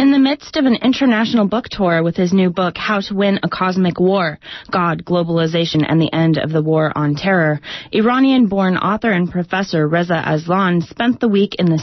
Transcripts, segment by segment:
In the midst of an international book tour with his new book, How to Win a Cosmic War, God, Globalization, and the End of the War on Terror, Iranian-born author and professor Reza Aslan spent the week in the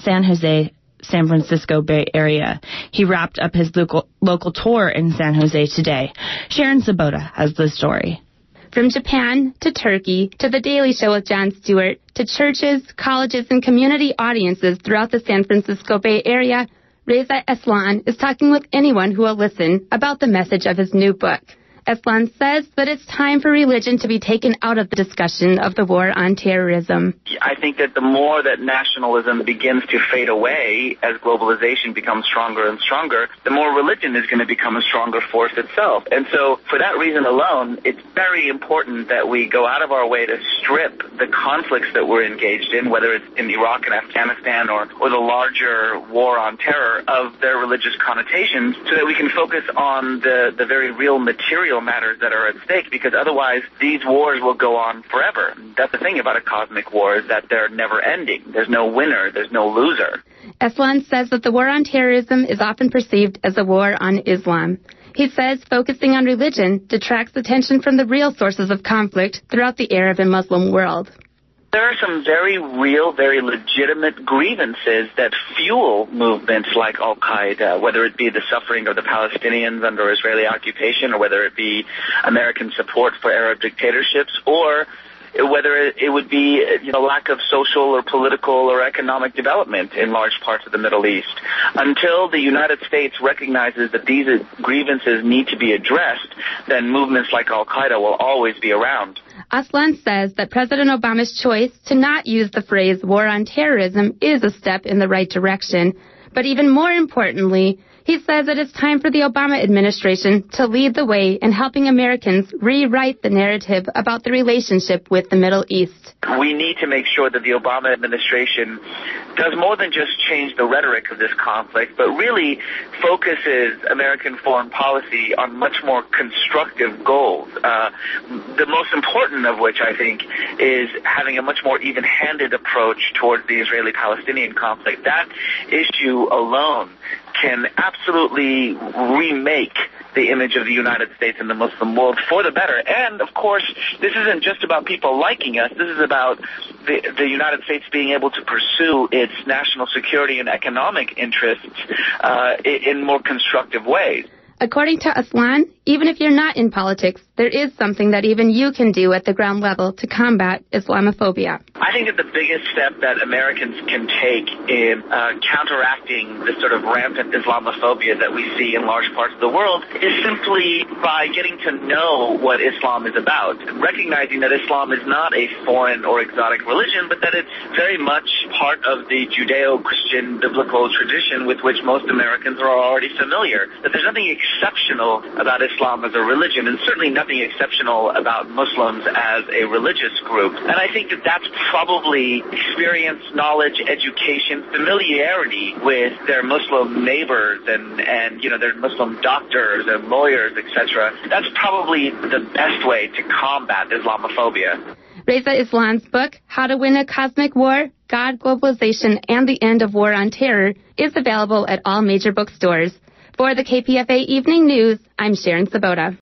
San Francisco Bay Area. He wrapped up his local tour in San Jose today. Sharon Sabota has the story. From Japan to Turkey to The Daily Show with Jon Stewart to churches, colleges, and community audiences throughout the San Francisco Bay Area, Reza Aslan is talking with anyone who will listen about the message of his new book. Aslan says that it's time for religion to be taken out of the discussion of the war on terrorism. I think that the more that nationalism begins to fade away as globalization becomes stronger and stronger, the more religion is going to become a stronger force itself. And so for that reason alone, it's very important that we go out of our way to strip the conflicts that we're engaged in, whether it's in Iraq and Afghanistan or the larger war on terror, of their religious connotations, so that we can focus on the very real material matters that are at stake, because otherwise these wars will go on forever. That's the thing about a cosmic war, is that they're never ending. There's no winner, there's no loser. Aslan says that the war on terrorism is often perceived as a war on Islam. He says focusing on religion detracts attention from the real sources of conflict throughout the Arab and Muslim world. There are some very real, very legitimate grievances that fuel movements like Al-Qaeda, whether it be the suffering of the Palestinians under Israeli occupation, or whether it be American support for Arab dictatorships, or whether it would be lack of social or political or economic development in large parts of the Middle East. Until the United States recognizes that these grievances need to be addressed, then movements like Al-Qaeda will always be around. Aslan says that President Obama's choice to not use the phrase war on terrorism is a step in the right direction. But even more importantly, he says that it's time for the Obama administration to lead the way in helping Americans rewrite the narrative about the relationship with the Middle East. We need to make sure that the Obama administration does more than just change the rhetoric of this conflict, but really focuses American foreign policy on much more constructive goals. The most important of which, I think, is having a much more even-handed approach towards the Israeli-Palestinian conflict. That issue alone can absolutely remake the image of the United States and the Muslim world for the better. And, of course, this isn't just about people liking us. This is about the United States being able to pursue its national security and economic interests in more constructive ways. According to Aslan, even if you're not in politics, there is something that even you can do at the ground level to combat Islamophobia. I think that the biggest step that Americans can take in counteracting this sort of rampant Islamophobia that we see in large parts of the world is simply by getting to know what Islam is about, recognizing that Islam is not a foreign or exotic religion, but that it's very much part of the Judeo-Christian biblical tradition with which most Americans are already familiar, that there's nothing exceptional about Islam as a religion, and certainly nothing exceptional about Muslims as a religious group. And I think that that's probably experience, knowledge, education, familiarity with their Muslim neighbors and their Muslim doctors and lawyers, etc. That's probably the best way to combat Islamophobia. Reza Aslan's book, How to Win a Cosmic War, God, Globalization, and the End of War on Terror, is available at all major bookstores. For the KPFA Evening News, I'm Sharon Sabota.